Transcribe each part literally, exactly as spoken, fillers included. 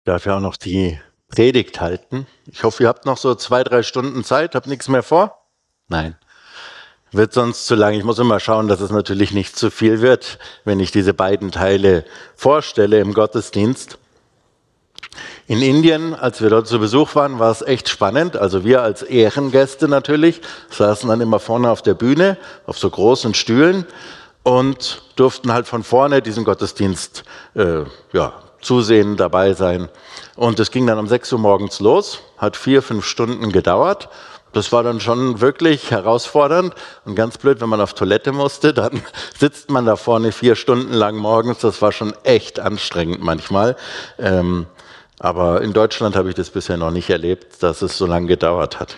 Darf ja auch noch die Predigt halten. Ich hoffe, ihr habt noch so zwei, drei Stunden Zeit. Habt nichts mehr vor? Nein. Wird sonst zu lang. Ich muss immer schauen, dass es natürlich nicht zu viel wird, wenn ich diese beiden Teile vorstelle im Gottesdienst. In Indien, als wir dort zu Besuch waren, war es echt spannend. Also wir als Ehrengäste natürlich saßen dann immer vorne auf der Bühne, auf so großen Stühlen und durften halt von vorne diesen Gottesdienst äh, ja, zusehen, dabei sein. Und es ging dann um sechs Uhr morgens los, hat vier, fünf Stunden gedauert. Das war dann schon wirklich herausfordernd und ganz blöd, wenn man auf Toilette musste, dann sitzt man da vorne vier Stunden lang morgens. Das war schon echt anstrengend manchmal. Ähm, aber in Deutschland habe ich das bisher noch nicht erlebt, dass es so lange gedauert hat.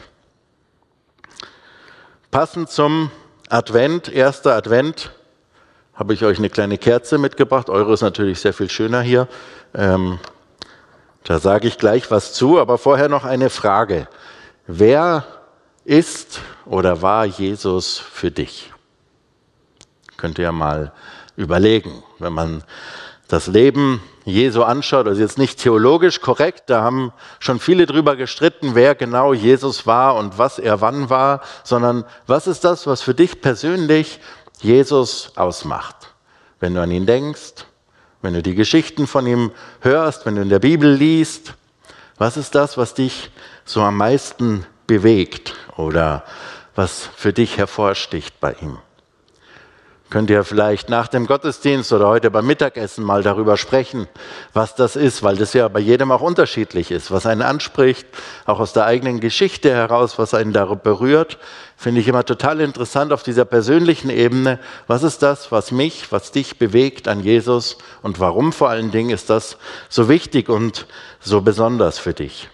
Passend zum Advent, erster Advent, habe ich euch eine kleine Kerze mitgebracht. Eure ist natürlich sehr viel schöner hier. Ähm, da sage ich gleich was zu, aber vorher noch eine Frage. Wer ist oder war Jesus für dich? Könnt ihr ja mal überlegen, wenn man das Leben Jesu anschaut, also jetzt nicht theologisch korrekt, da haben schon viele drüber gestritten, wer genau Jesus war und was er wann war, sondern was ist das, was für dich persönlich Jesus ausmacht? Wenn du an ihn denkst, wenn du die Geschichten von ihm hörst, wenn du in der Bibel liest, was ist das, was dich so am meisten bewegt oder was für dich hervorsticht bei ihm? Könnt ihr vielleicht nach dem Gottesdienst oder heute beim Mittagessen mal darüber sprechen, was das ist, weil das ja bei jedem auch unterschiedlich ist, was einen anspricht, auch aus der eigenen Geschichte heraus, was einen da berührt, finde ich immer total interessant auf dieser persönlichen Ebene. Was ist das, was mich, was dich bewegt an Jesus und warum vor allen Dingen ist das so wichtig und so besonders für dich?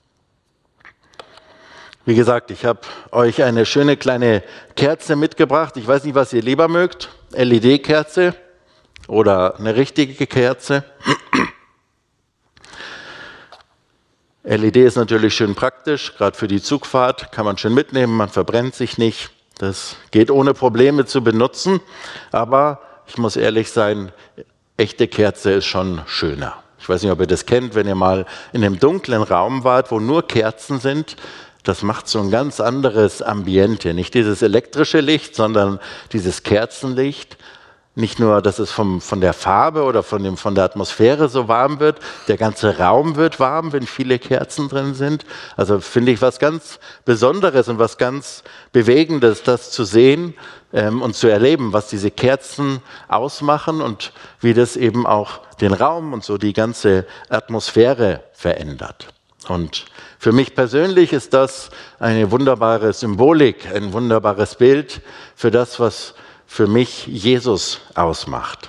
Wie gesagt, ich habe euch eine schöne kleine Kerze mitgebracht. Ich weiß nicht, was ihr lieber mögt. L E D-Kerze oder eine richtige Kerze. L E D ist natürlich schön praktisch, gerade für die Zugfahrt kann man schön mitnehmen, man verbrennt sich nicht. Das geht ohne Probleme zu benutzen. Aber ich muss ehrlich sein, echte Kerze ist schon schöner. Ich weiß nicht, ob ihr das kennt, wenn ihr mal in einem dunklen Raum wart, wo nur Kerzen sind. Das macht so ein ganz anderes Ambiente. Nicht dieses elektrische Licht, sondern dieses Kerzenlicht. Nicht nur, dass es vom, von der Farbe oder von, dem, von der Atmosphäre so warm wird, der ganze Raum wird warm, wenn viele Kerzen drin sind. Also finde ich was ganz Besonderes und was ganz Bewegendes, das zu sehen ähm, und zu erleben, was diese Kerzen ausmachen und wie das eben auch den Raum und so die ganze Atmosphäre verändert. Und für mich persönlich ist das eine wunderbare Symbolik, ein wunderbares Bild für das, was für mich Jesus ausmacht.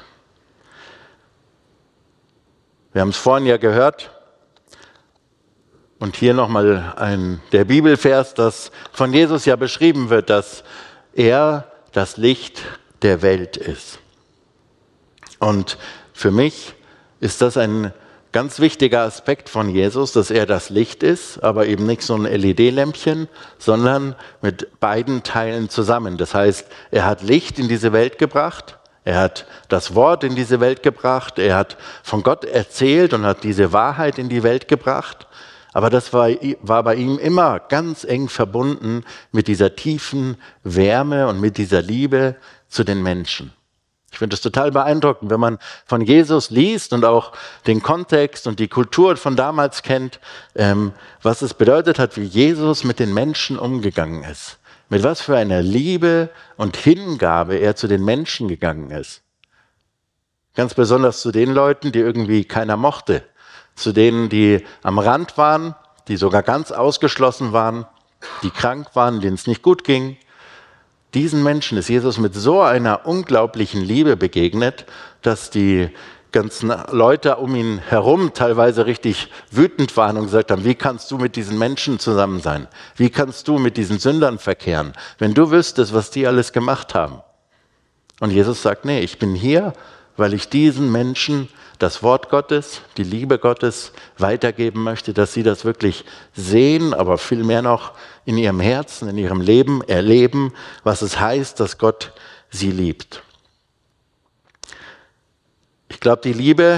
Wir haben es vorhin ja gehört und hier nochmal ein der Bibelvers, das von Jesus ja beschrieben wird, dass er das Licht der Welt ist. Und für mich ist das ein ganz wichtiger Aspekt von Jesus, dass er das Licht ist, aber eben nicht so ein L E D-Lämpchen, sondern mit beiden Teilen zusammen. Das heißt, er hat Licht in diese Welt gebracht, er hat das Wort in diese Welt gebracht, er hat von Gott erzählt und hat diese Wahrheit in die Welt gebracht. Aber das war, war bei ihm immer ganz eng verbunden mit dieser tiefen Wärme und mit dieser Liebe zu den Menschen. Ich finde es total beeindruckend, wenn man von Jesus liest und auch den Kontext und die Kultur von damals kennt, ähm, was es bedeutet hat, wie Jesus mit den Menschen umgegangen ist. Mit was für einer Liebe und Hingabe er zu den Menschen gegangen ist. Ganz besonders zu den Leuten, die irgendwie keiner mochte. Zu denen, die am Rand waren, die sogar ganz ausgeschlossen waren, die krank waren, denen es nicht gut ging. Diesen Menschen ist Jesus mit so einer unglaublichen Liebe begegnet, dass die ganzen Leute um ihn herum teilweise richtig wütend waren und gesagt haben, wie kannst du mit diesen Menschen zusammen sein? Wie kannst du mit diesen Sündern verkehren, wenn du wüsstest, was die alles gemacht haben? Und Jesus sagt, nee, ich bin hier, weil ich diesen Menschen das Wort Gottes, die Liebe Gottes weitergeben möchte, dass sie das wirklich sehen, aber vielmehr noch in ihrem Herzen, in ihrem Leben erleben, was es heißt, dass Gott sie liebt. Ich glaube, die Liebe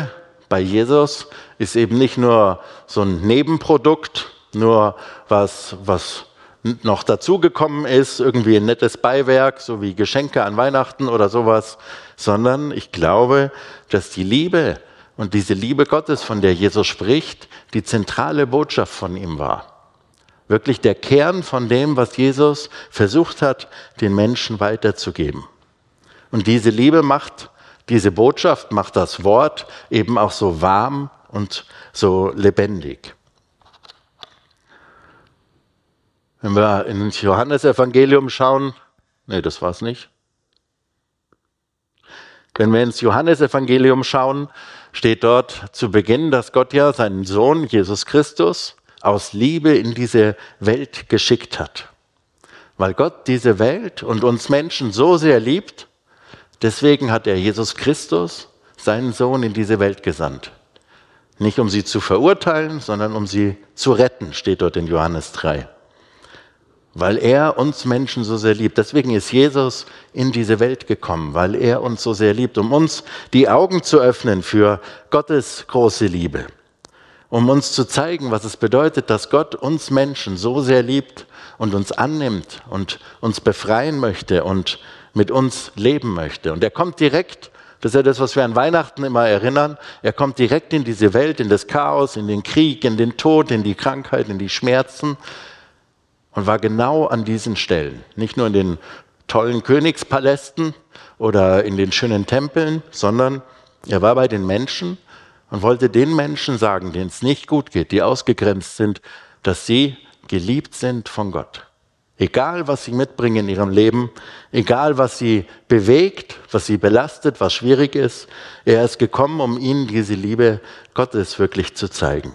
bei Jesus ist eben nicht nur so ein Nebenprodukt, nur was, was noch dazugekommen ist, irgendwie ein nettes Beiwerk, so wie Geschenke an Weihnachten oder sowas, sondern ich glaube, dass die Liebe und diese Liebe Gottes, von der Jesus spricht, die zentrale Botschaft von ihm war. Wirklich der Kern von dem, was Jesus versucht hat, den Menschen weiterzugeben. Und diese Liebe macht, diese Botschaft macht das Wort eben auch so warm und so lebendig. Wenn wir ins Johannesevangelium schauen, nee, das war's nicht. Wenn wir ins Johannesevangelium schauen, steht dort zu Beginn, dass Gott ja seinen Sohn Jesus Christus aus Liebe in diese Welt geschickt hat. Weil Gott diese Welt und uns Menschen so sehr liebt, deswegen hat er Jesus Christus, seinen Sohn, in diese Welt gesandt. Nicht um sie zu verurteilen, sondern um sie zu retten, steht dort in Johannes drei. Weil er uns Menschen so sehr liebt. Deswegen ist Jesus in diese Welt gekommen, weil er uns so sehr liebt, um uns die Augen zu öffnen für Gottes große Liebe. Um uns zu zeigen, was es bedeutet, dass Gott uns Menschen so sehr liebt und uns annimmt und uns befreien möchte und mit uns leben möchte. Und er kommt direkt, das ist ja das, was wir an Weihnachten immer erinnern, er kommt direkt in diese Welt, in das Chaos, in den Krieg, in den Tod, in die Krankheit, in die Schmerzen und war genau an diesen Stellen. Nicht nur in den tollen Königspalästen oder in den schönen Tempeln, sondern er war bei den Menschen und wollte den Menschen sagen, denen es nicht gut geht, die ausgegrenzt sind, dass sie geliebt sind von Gott. Egal, was sie mitbringen in ihrem Leben, egal, was sie bewegt, was sie belastet, was schwierig ist, er ist gekommen, um ihnen diese Liebe Gottes wirklich zu zeigen.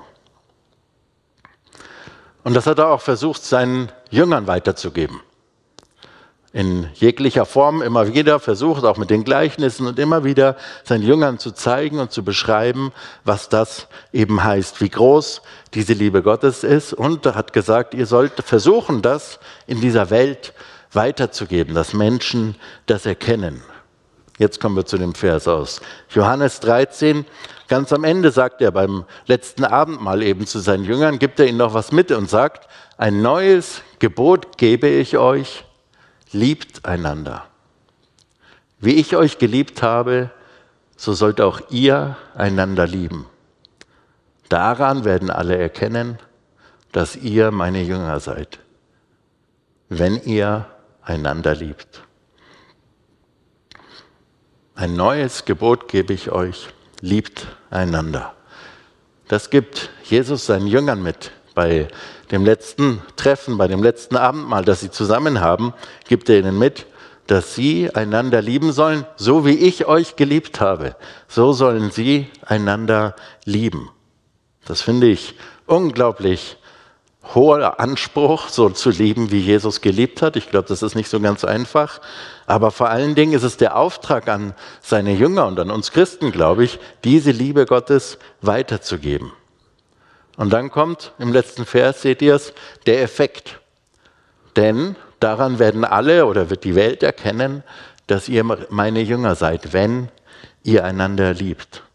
Und das hat er auch versucht, seinen Jüngern weiterzugeben. In jeglicher Form immer wieder versucht, auch mit den Gleichnissen und immer wieder seinen Jüngern zu zeigen und zu beschreiben, was das eben heißt, wie groß diese Liebe Gottes ist. Und er hat gesagt, ihr sollt versuchen, das in dieser Welt weiterzugeben, dass Menschen das erkennen. Jetzt kommen wir zu dem Vers aus Johannes dreizehn. Ganz am Ende sagt er beim letzten Abendmahl eben zu seinen Jüngern, gibt er ihnen noch was mit und sagt, ein neues Gebot gebe ich euch, liebt einander. Wie ich euch geliebt habe, so sollt auch ihr einander lieben. Daran werden alle erkennen, dass ihr meine Jünger seid, wenn ihr einander liebt. Ein neues Gebot gebe ich euch, liebt einander. Das gibt Jesus seinen Jüngern mit. Bei dem letzten Treffen, bei dem letzten Abendmahl, das sie zusammen haben, gibt er ihnen mit, dass sie einander lieben sollen, so wie ich euch geliebt habe. So sollen sie einander lieben. Das finde ich unglaublich hoher Anspruch, so zu lieben, wie Jesus geliebt hat. Ich glaube, das ist nicht so ganz einfach. Aber vor allen Dingen ist es der Auftrag an seine Jünger und an uns Christen, glaube ich, diese Liebe Gottes weiterzugeben. Und dann kommt im letzten Vers, seht ihr es, der Effekt. Denn daran werden alle oder wird die Welt erkennen, dass ihr meine Jünger seid, wenn ihr einander liebt.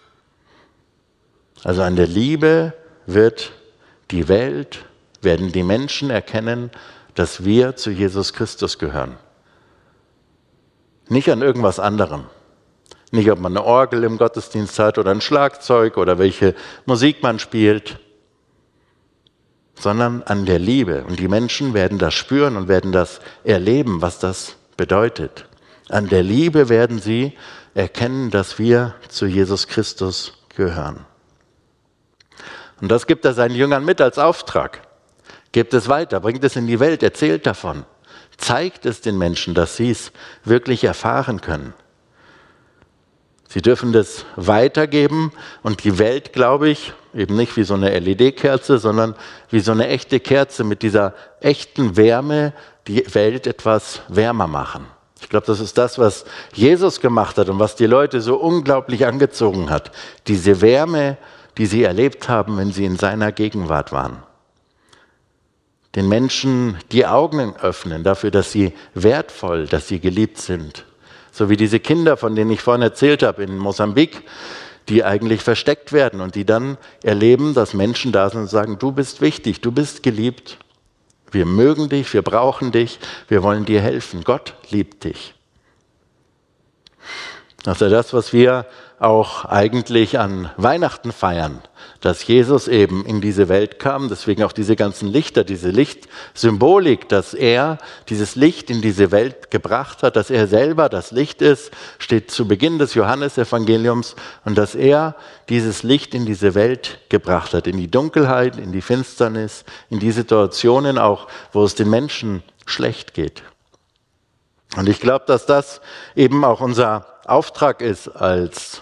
Also an der Liebe wird die Welt, werden die Menschen erkennen, dass wir zu Jesus Christus gehören. Nicht an irgendwas anderem. Nicht, ob man eine Orgel im Gottesdienst hat oder ein Schlagzeug oder welche Musik man spielt, sondern an der Liebe. Und die Menschen werden das spüren und werden das erleben, was das bedeutet. An der Liebe werden sie erkennen, dass wir zu Jesus Christus gehören. Und das gibt er seinen Jüngern mit als Auftrag. Gebt es weiter, bringt es in die Welt, erzählt davon. Zeigt es den Menschen, dass sie es wirklich erfahren können. Sie dürfen das weitergeben und die Welt, glaube ich, eben nicht wie so eine L E D-Kerze, sondern wie so eine echte Kerze mit dieser echten Wärme, die Welt etwas wärmer machen. Ich glaube, das ist das, was Jesus gemacht hat und was die Leute so unglaublich angezogen hat. Diese Wärme, die sie erlebt haben, wenn sie in seiner Gegenwart waren. Den Menschen die Augen öffnen dafür, dass sie wertvoll, dass sie geliebt sind. So wie diese Kinder, von denen ich vorhin erzählt habe in Mosambik, die eigentlich versteckt werden und die dann erleben, dass Menschen da sind und sagen, du bist wichtig, du bist geliebt, wir mögen dich, wir brauchen dich, wir wollen dir helfen, Gott liebt dich. Das ist ja das, was wir auch eigentlich an Weihnachten feiern, dass Jesus eben in diese Welt kam, deswegen auch diese ganzen Lichter, diese Lichtsymbolik, dass er dieses Licht in diese Welt gebracht hat, dass er selber das Licht ist, steht zu Beginn des Johannesevangeliums, und dass er dieses Licht in diese Welt gebracht hat, in die Dunkelheit, in die Finsternis, in die Situationen auch, wo es den Menschen schlecht geht. Und ich glaube, dass das eben auch unser Auftrag ist als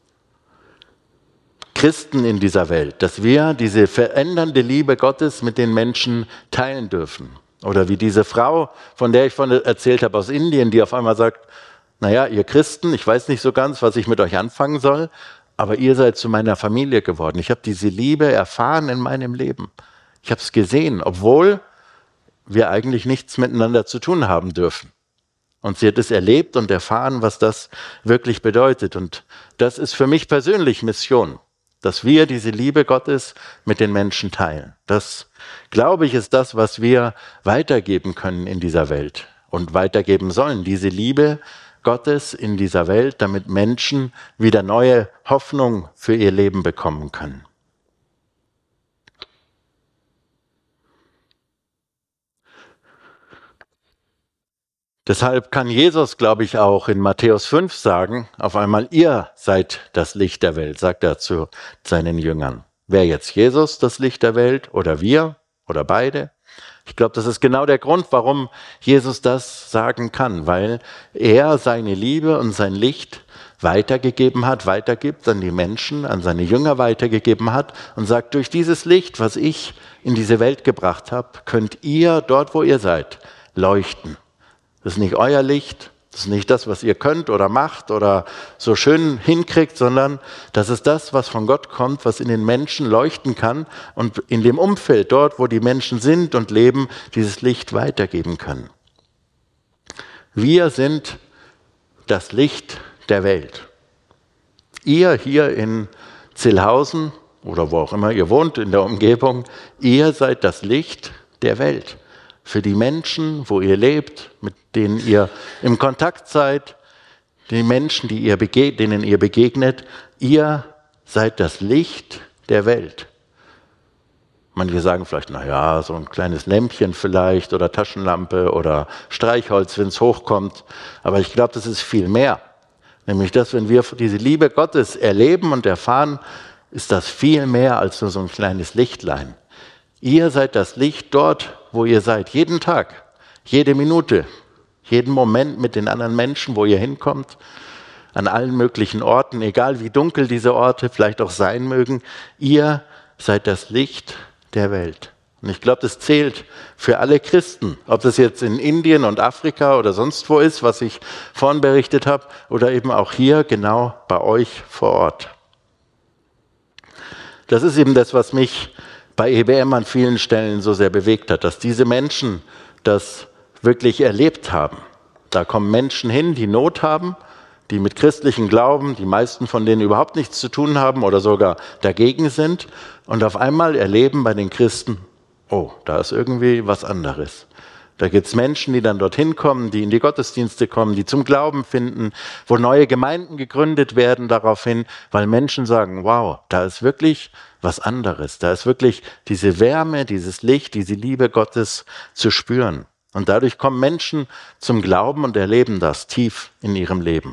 Christen in dieser Welt, dass wir diese verändernde Liebe Gottes mit den Menschen teilen dürfen. Oder wie diese Frau, von der ich vorhin erzählt habe aus Indien, die auf einmal sagt, naja, ihr Christen, ich weiß nicht so ganz, was ich mit euch anfangen soll, aber ihr seid zu meiner Familie geworden. Ich habe diese Liebe erfahren in meinem Leben. Ich habe es gesehen, obwohl wir eigentlich nichts miteinander zu tun haben dürfen. Und sie hat es erlebt und erfahren, was das wirklich bedeutet. Und das ist für mich persönlich Mission, dass wir diese Liebe Gottes mit den Menschen teilen. Das, glaube ich, ist das, was wir weitergeben können in dieser Welt und weitergeben sollen. Diese Liebe Gottes in dieser Welt, damit Menschen wieder neue Hoffnung für ihr Leben bekommen können. Deshalb kann Jesus, glaube ich, auch in Matthäus fünf sagen, auf einmal, ihr seid das Licht der Welt, sagt er zu seinen Jüngern. Wer jetzt Jesus das Licht der Welt oder wir oder beide? Ich glaube, das ist genau der Grund, warum Jesus das sagen kann, weil er seine Liebe und sein Licht weitergegeben hat, weitergibt an die Menschen, an seine Jünger weitergegeben hat und sagt, durch dieses Licht, was ich in diese Welt gebracht habe, könnt ihr dort, wo ihr seid, leuchten. Das ist nicht euer Licht, das ist nicht das, was ihr könnt oder macht oder so schön hinkriegt, sondern das ist das, was von Gott kommt, was in den Menschen leuchten kann und in dem Umfeld, dort, wo die Menschen sind und leben, dieses Licht weitergeben können. Wir sind das Licht der Welt. Ihr hier in Zillhausen oder wo auch immer ihr wohnt, in der Umgebung, ihr seid das Licht der Welt. Für die Menschen, wo ihr lebt, mit denen ihr im Kontakt seid, die Menschen, die ihr bege- denen ihr begegnet, ihr seid das Licht der Welt. Manche sagen vielleicht, naja, so ein kleines Lämpchen vielleicht oder Taschenlampe oder Streichholz, wenn es hochkommt. Aber ich glaube, das ist viel mehr. Nämlich, dass wenn wir diese Liebe Gottes erleben und erfahren, ist das viel mehr als nur so ein kleines Lichtlein. Ihr seid das Licht dort, wo ihr seid, jeden Tag, jede Minute, jeden Moment mit den anderen Menschen, wo ihr hinkommt, an allen möglichen Orten, egal wie dunkel diese Orte vielleicht auch sein mögen. Ihr seid das Licht der Welt. Und ich glaube, das zählt für alle Christen, ob das jetzt in Indien und Afrika oder sonst wo ist, was ich vorhin berichtet habe, oder eben auch hier genau bei euch vor Ort. Das ist eben das, was mich bei E B M an vielen Stellen so sehr bewegt hat, dass diese Menschen das wirklich erlebt haben. Da kommen Menschen hin, die Not haben, die mit christlichem Glauben, die meisten von denen überhaupt nichts zu tun haben oder sogar dagegen sind und auf einmal erleben bei den Christen, oh, da ist irgendwie was anderes. Da gibt es Menschen, die dann dorthin kommen, die in die Gottesdienste kommen, die zum Glauben finden, wo neue Gemeinden gegründet werden daraufhin, weil Menschen sagen, wow, da ist wirklich was anderes. Da ist wirklich diese Wärme, dieses Licht, diese Liebe Gottes zu spüren. Und dadurch kommen Menschen zum Glauben und erleben das tief in ihrem Leben.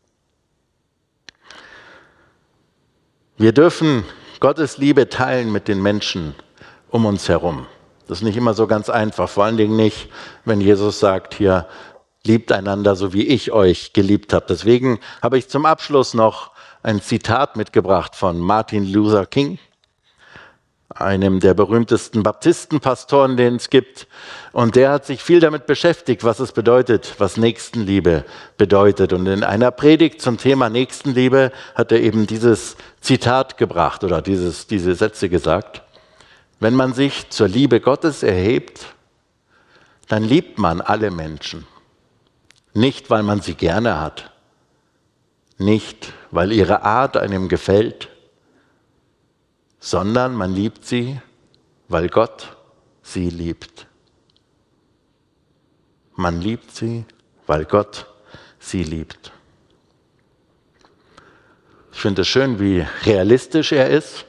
Wir dürfen Gottes Liebe teilen mit den Menschen um uns herum. Das ist nicht immer so ganz einfach, vor allen Dingen nicht, wenn Jesus sagt, hier, liebt einander, so wie ich euch geliebt habe. Deswegen habe ich zum Abschluss noch ein Zitat mitgebracht von Martin Luther King, einem der berühmtesten Baptistenpastoren, den es gibt. Und der hat sich viel damit beschäftigt, was es bedeutet, was Nächstenliebe bedeutet. Und in einer Predigt zum Thema Nächstenliebe hat er eben dieses Zitat gebracht oder dieses, diese Sätze gesagt. Wenn man sich zur Liebe Gottes erhebt, dann liebt man alle Menschen. Nicht, weil man sie gerne hat. nicht, weil ihre Art einem gefällt, sondern man liebt sie, weil Gott sie liebt. Man liebt sie, weil Gott sie liebt. Ich finde es schön, wie realistisch er ist,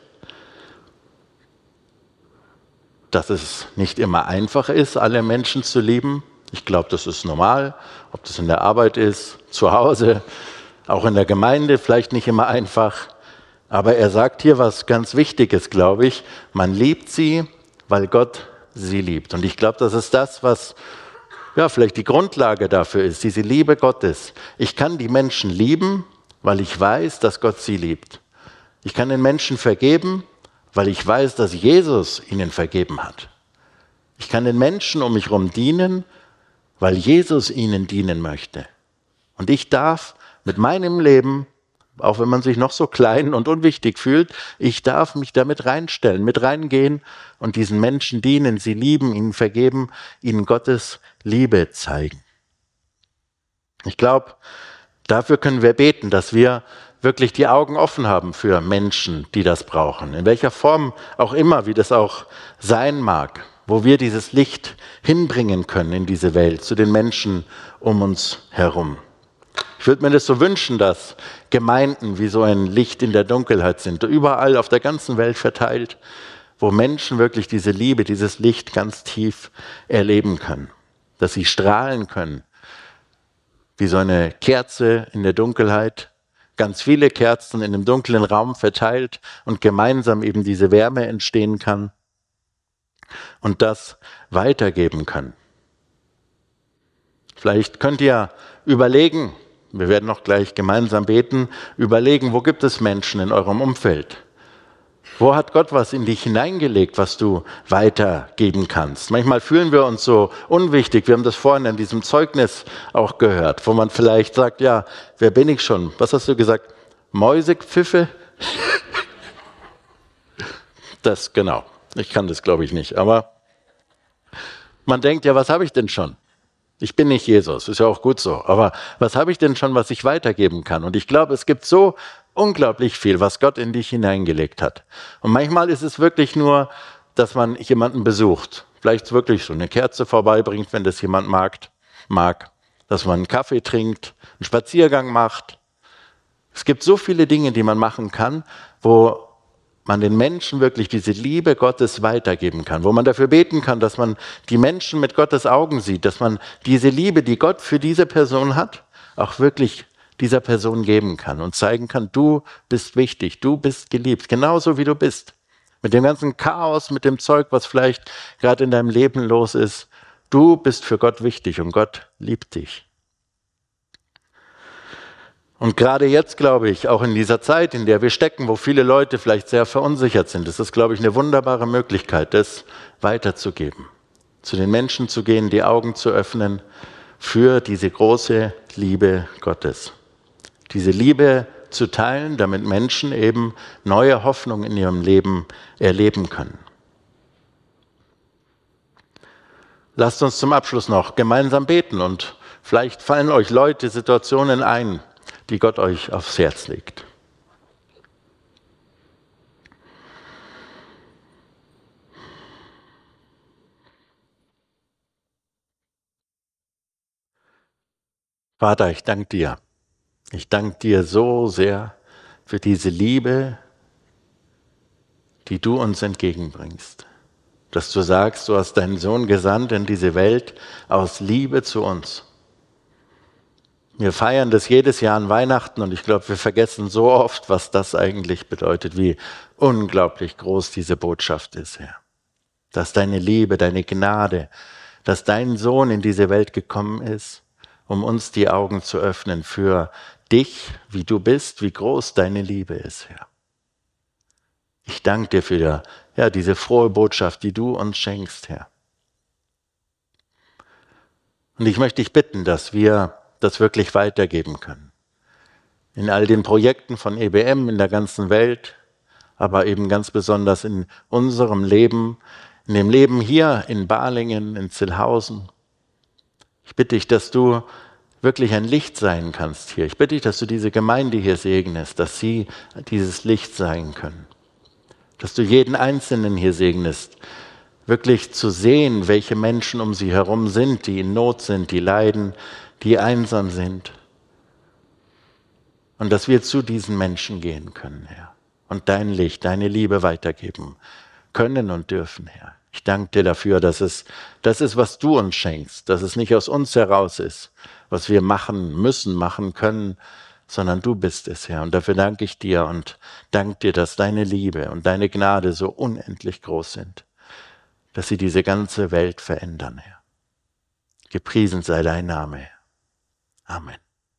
dass es nicht immer einfach ist, alle Menschen zu lieben. Ich glaube, das ist normal, ob das in der Arbeit ist, zu Hause, auch in der Gemeinde, vielleicht nicht immer einfach. Aber er sagt hier was ganz Wichtiges, glaube ich. Man liebt sie, weil Gott sie liebt. Und ich glaube, das ist das, was ja, vielleicht die Grundlage dafür ist, diese Liebe Gottes. Ich kann die Menschen lieben, weil ich weiß, dass Gott sie liebt. Ich kann den Menschen vergeben, weil ich weiß, dass Jesus ihnen vergeben hat. Ich kann den Menschen um mich herum dienen, weil Jesus ihnen dienen möchte. Und ich darf mit meinem Leben, auch wenn man sich noch so klein und unwichtig fühlt, ich darf mich damit reinstellen, mit reingehen und diesen Menschen dienen, sie lieben, ihnen vergeben, ihnen Gottes Liebe zeigen. Ich glaube, dafür können wir beten, dass wir wirklich die Augen offen haben für Menschen, die das brauchen. In welcher Form auch immer, wie das auch sein mag, wo wir dieses Licht hinbringen können in diese Welt, zu den Menschen um uns herum. Ich würde mir das so wünschen, dass Gemeinden wie so ein Licht in der Dunkelheit sind, überall auf der ganzen Welt verteilt, wo Menschen wirklich diese Liebe, dieses Licht ganz tief erleben können, dass sie strahlen können, wie so eine Kerze in der Dunkelheit, ganz viele Kerzen in einem dunklen Raum verteilt und gemeinsam eben diese Wärme entstehen kann und das weitergeben können. Vielleicht könnt ihr überlegen, wir werden noch gleich gemeinsam beten, überlegen, wo gibt es Menschen in eurem Umfeld? Wo hat Gott was in dich hineingelegt, was du weitergeben kannst? Manchmal fühlen wir uns so unwichtig. Wir haben das vorhin in diesem Zeugnis auch gehört, wo man vielleicht sagt, ja, wer bin ich schon? Was hast du gesagt? Mäusepfiffe? Das, genau. Ich kann das, glaube ich, nicht. Aber man denkt, ja, was habe ich denn schon? Ich bin nicht Jesus, ist ja auch gut so. Aber was habe ich denn schon, was ich weitergeben kann? Und ich glaube, es gibt so unglaublich viel, was Gott in dich hineingelegt hat. Und manchmal ist es wirklich nur, dass man jemanden besucht. Vielleicht wirklich so eine Kerze vorbeibringt, wenn das jemand mag. mag. Dass man einen Kaffee trinkt, einen Spaziergang macht. Es gibt so viele Dinge, die man machen kann, wo man den Menschen wirklich diese Liebe Gottes weitergeben kann, wo man dafür beten kann, dass man die Menschen mit Gottes Augen sieht, dass man diese Liebe, die Gott für diese Person hat, auch wirklich dieser Person geben kann und zeigen kann, du bist wichtig, du bist geliebt, genauso wie du bist. Mit dem ganzen Chaos, mit dem Zeug, was vielleicht gerade in deinem Leben los ist, du bist für Gott wichtig und Gott liebt dich. Und gerade jetzt, glaube ich, auch in dieser Zeit, in der wir stecken, wo viele Leute vielleicht sehr verunsichert sind, ist es, glaube ich, eine wunderbare Möglichkeit, das weiterzugeben. Zu den Menschen zu gehen, die Augen zu öffnen für diese große Liebe Gottes. Diese Liebe zu teilen, damit Menschen eben neue Hoffnung in ihrem Leben erleben können. Lasst uns zum Abschluss noch gemeinsam beten und vielleicht fallen euch Leute, Situationen ein, die Gott euch aufs Herz legt. Vater, ich danke dir. Ich danke dir so sehr für diese Liebe, die du uns entgegenbringst. Dass du sagst, du hast deinen Sohn gesandt in diese Welt aus Liebe zu uns. Wir feiern das jedes Jahr an Weihnachten und ich glaube, wir vergessen so oft, was das eigentlich bedeutet, wie unglaublich groß diese Botschaft ist, Herr. Dass deine Liebe, deine Gnade, dass dein Sohn in diese Welt gekommen ist, um uns die Augen zu öffnen für dich, wie du bist, wie groß deine Liebe ist, Herr. Ich danke dir für ja, diese frohe Botschaft, die du uns schenkst, Herr. Und ich möchte dich bitten, dass wir das wirklich weitergeben können. In all den Projekten von E B M in der ganzen Welt, aber eben ganz besonders in unserem Leben, in dem Leben hier in Balingen, in Zillhausen. Ich bitte dich, dass du wirklich ein Licht sein kannst hier. Ich bitte dich, dass du diese Gemeinde hier segnest, dass sie dieses Licht sein können. Dass du jeden Einzelnen hier segnest, wirklich zu sehen, welche Menschen um sie herum sind, die in Not sind, die leiden, die einsam sind. Und dass wir zu diesen Menschen gehen können, Herr. Und dein Licht, deine Liebe weitergeben können und dürfen, Herr. Ich danke dir dafür, dass es das ist, was du uns schenkst, dass es nicht aus uns heraus ist, was wir machen müssen, machen können, sondern du bist es, Herr. Und dafür danke ich dir und danke dir, dass deine Liebe und deine Gnade so unendlich groß sind, dass sie diese ganze Welt verändern, Herr. Gepriesen sei dein Name, Herr. Amen.